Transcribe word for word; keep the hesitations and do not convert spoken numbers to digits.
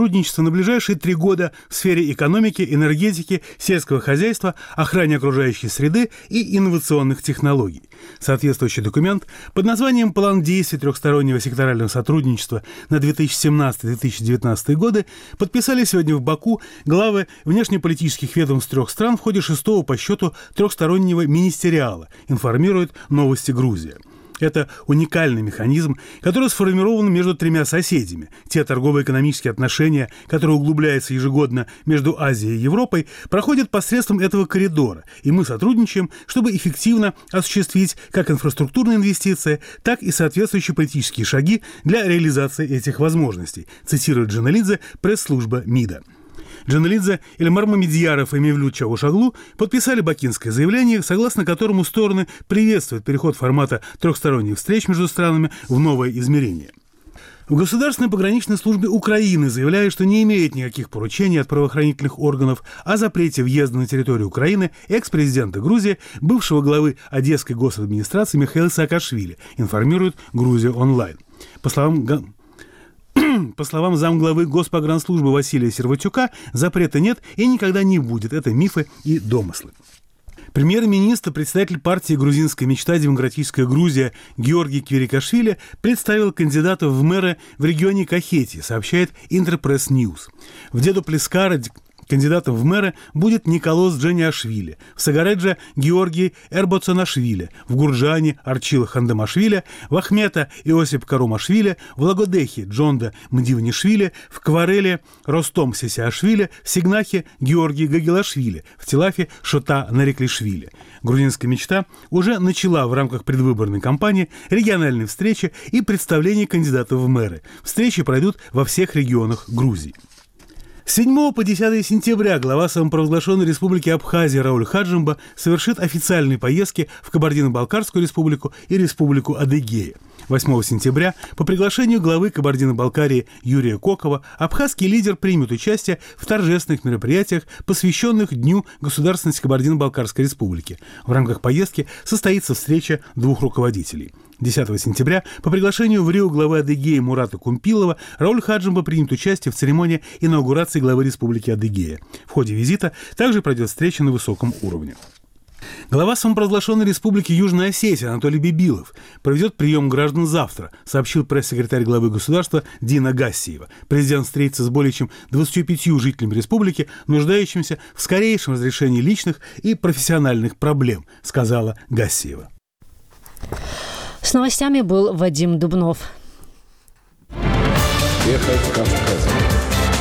Сотрудничество на ближайшие три года в сфере экономики, энергетики, сельского хозяйства, охраны окружающей среды и инновационных технологий. Соответствующий документ под названием «План действий трехстороннего секторального сотрудничества на две тысячи семнадцатый - две тысячи девятнадцатый годы» подписали сегодня в Баку главы внешнеполитических ведомств трех стран в ходе шестого по счету трехстороннего министериала, информирует «Новости Грузия». Это уникальный механизм, который сформирован между тремя соседями. Те торгово-экономические отношения, которые углубляются ежегодно между Азией и Европой, проходят посредством этого коридора, и мы сотрудничаем, чтобы эффективно осуществить как инфраструктурные инвестиции, так и соответствующие политические шаги для реализации этих возможностей, цитирует Джаналидзе, пресс-служба МИДа. Джаналидзе, Эльмар Мамедьяров и Мевлют Чавушоглу подписали бакинское заявление, согласно которому стороны приветствуют переход формата трехсторонних встреч между странами в новое измерение. В Государственной пограничной службе Украины заявляют, что не имеет никаких поручений от правоохранительных органов о запрете въезда на территорию Украины экс-президента Грузии, бывшего главы Одесской госадминистрации Михаила Саакашвили, информирует Грузия онлайн. По словам По словам замглавы Госпогранслужбы Василия Серватюка, запрета нет и никогда не будет. Это мифы и домыслы. Премьер-министр, председатель партии «Грузинская мечта. Демократическая Грузия» Георгий Квирикашвили представил кандидатов в мэры в регионе Кахетия, сообщает Интерпресс Ньюс. В Деду-Плескара кандидатом в мэры будет Николос Джаниашвили, в Сагаредже Георгий Эрбоцанашвили, в Гурджане Арчила Хандамашвили, в Ахмета Иосип Карумашвили, в Лагодехе Джонда Мдивнишвили, в Квареле Ростом Сесиашвили, в Сигнахе Георгий Гагилашвили, в Тилафе Шота Нариклишвили. Грузинская мечта уже начала в рамках предвыборной кампании региональные встречи и представления кандидатов в мэры. Встречи пройдут во всех регионах Грузии. С седьмого по десятое сентября глава самопровозглашенной республики Абхазия Рауль Хаджимба совершит официальные поездки в Кабардино-Балкарскую республику и республику Адыгея. восьмого сентября по приглашению главы Кабардино-Балкарии Юрия Кокова абхазский лидер примет участие в торжественных мероприятиях, посвященных Дню государственности Кабардино-Балкарской республики. В рамках поездки состоится встреча двух руководителей. десятого сентября по приглашению в Рио главы Адыгеи Мурата Кумпилова Рауль Хаджимба примет участие в церемонии инаугурации главы республики Адыгея. В ходе визита также пройдет встреча на высоком уровне. Глава самопровозглашенной республики Южная Осетия Анатолий Бибилов проведет прием граждан завтра, сообщил пресс-секретарь главы государства Дина Гассиева. Президент встретится с более чем двадцатью пятью жителями республики, нуждающимися в скорейшем разрешении личных и профессиональных проблем, сказала Гассиева. С новостями был Вадим Дубнов. Ехать Кавказом.